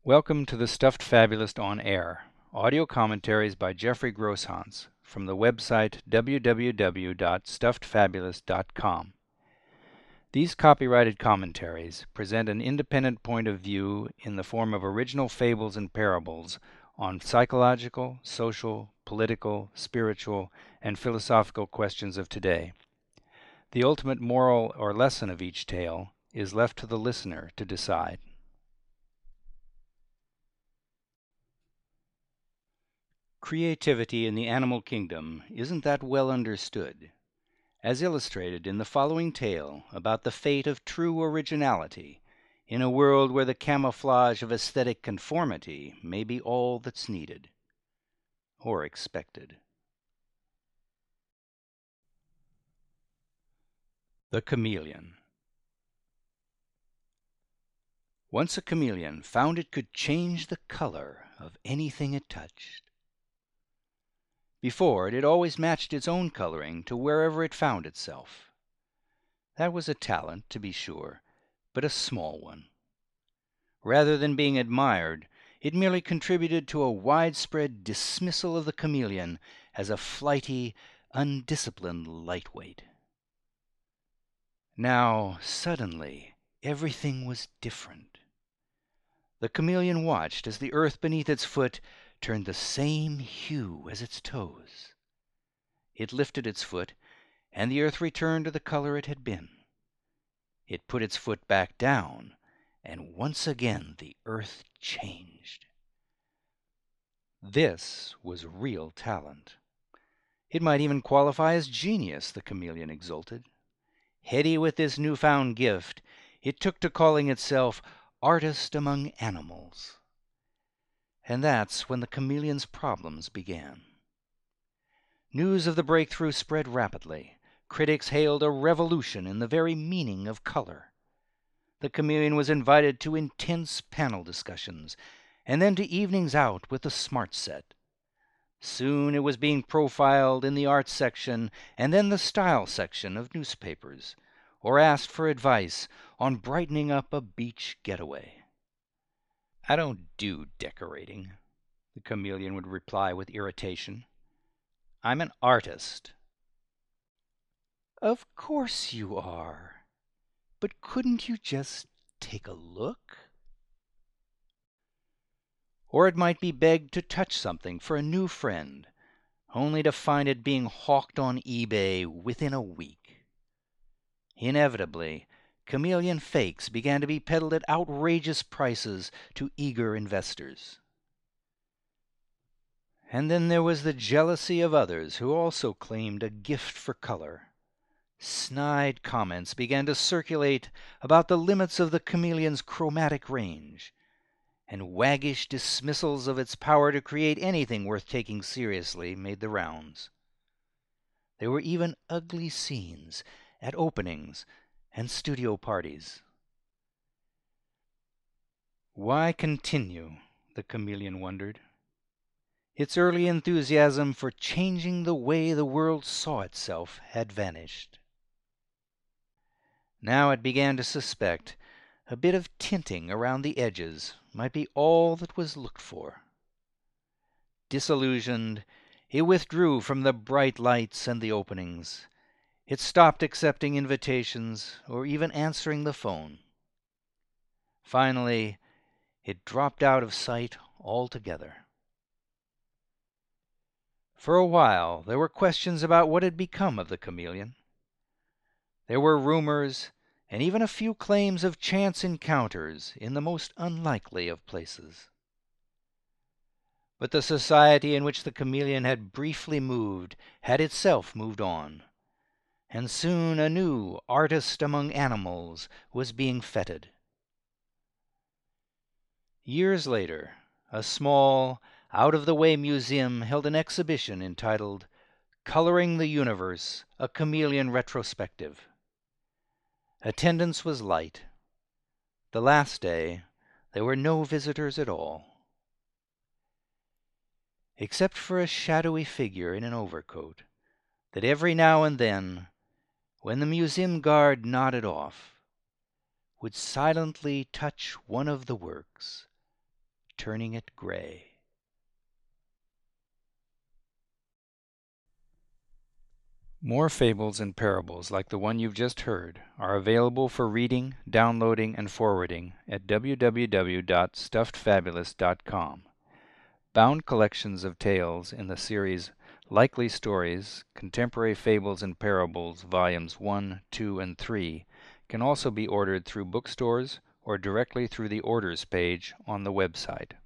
Welcome to the Stuffed Fabulist on Air, audio commentaries by Jeffrey Grosshans from the website www.stuffedfabulist.com. These copyrighted commentaries present an independent point of view in the form of original fables and parables on psychological, social, political, spiritual, and philosophical questions of today. The ultimate moral or lesson of each tale is left to the listener to decide. Creativity in the animal kingdom isn't that well understood, as illustrated in the following tale about the fate of true originality in a world where the camouflage of aesthetic conformity may be all that's needed or expected. The Chameleon. Once a chameleon found it could change the color of anything it touched. Before it always matched its own coloring to wherever it found itself. That was a talent, to be sure, but a small one. Rather than being admired, it merely contributed to a widespread dismissal of the chameleon as a flighty, undisciplined lightweight. Now, suddenly, everything was different. The chameleon watched as the earth beneath its foot turned the same hue as its toes. It lifted its foot, and the earth returned to the color it had been. It put its foot back down, and once again the earth changed. This was real talent. It might even qualify as genius, the chameleon exulted. Heady with this newfound gift, it took to calling itself artist among animals. And that's when the chameleon's problems began. News of the breakthrough spread rapidly. Critics hailed a revolution in the very meaning of color. The chameleon was invited to intense panel discussions, and then to evenings out with the Smart Set. Soon it was being profiled in the art section and then the style section of newspapers, or asked for advice on brightening up a beach getaway. "I don't do decorating," the chameleon would reply with irritation. "I'm an artist." "Of course you are. But couldn't you just take a look?" Or it might be begged to touch something for a new friend, only to find it being hawked on eBay within a week. Inevitably, chameleon fakes began to be peddled at outrageous prices to eager investors. And then there was the jealousy of others who also claimed a gift for color. Snide comments began to circulate about the limits of the chameleon's chromatic range, and waggish dismissals of its power to create anything worth taking seriously made the rounds. There were even ugly scenes at openings and studio parties. Why continue, the chameleon wondered. Its early enthusiasm for changing the way the world saw itself had vanished. Now it began to suspect a bit of tinting around the edges might be all that was looked for. Disillusioned, it withdrew from the bright lights and the openings. It stopped accepting invitations or even answering the phone. Finally, it dropped out of sight altogether. For a while, there were questions about what had become of the chameleon. There were rumors and even a few claims of chance encounters in the most unlikely of places. But the society in which the chameleon had briefly moved had itself moved on, and soon a new artist among animals was being feted. Years later, a small, out-of-the-way museum held an exhibition entitled "Coloring the Universe, a Chameleon Retrospective." Attendance was light. The last day, there were no visitors at all, except for a shadowy figure in an overcoat that every now and then, when the museum guard nodded off, would silently touch one of the works, turning it gray. More fables and parables like the one you've just heard are available for reading, downloading, and forwarding at www.stuffedfabulous.com. Bound collections of tales in the series Likely Stories, Contemporary Fables and Parables, Volumes 1, 2, and 3 can also be ordered through bookstores or directly through the Orders page on the website.